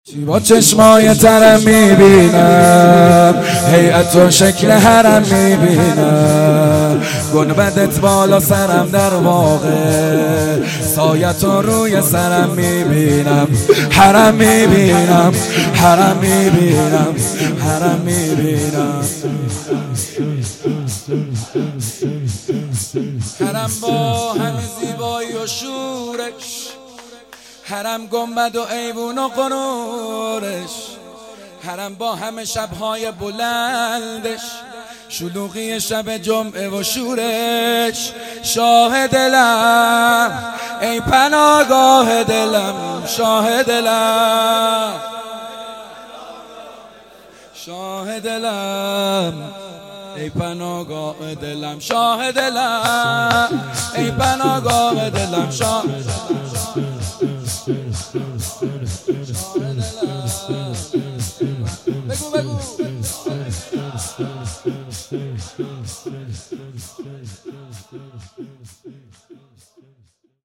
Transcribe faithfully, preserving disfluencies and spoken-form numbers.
با چشمای ترم میبینم هیئت و شکل حرم میبینم گنبدت بالا سرم در واقع سایت و روی سرم میبینم حرم میبینم حرم میبینم حرم میبینم حرم با همه زیبایی و شورش حرم گنبد و ایوون و قنورش حرم با همه شبهای بلندش شلوغی شب جمعه و شورش شاه دلم ای پناهگاه دلم شاه دلم شاه دلم ای پناهگاه دلم شاه دلم ای پناهگاه دلم شاه بگو بگو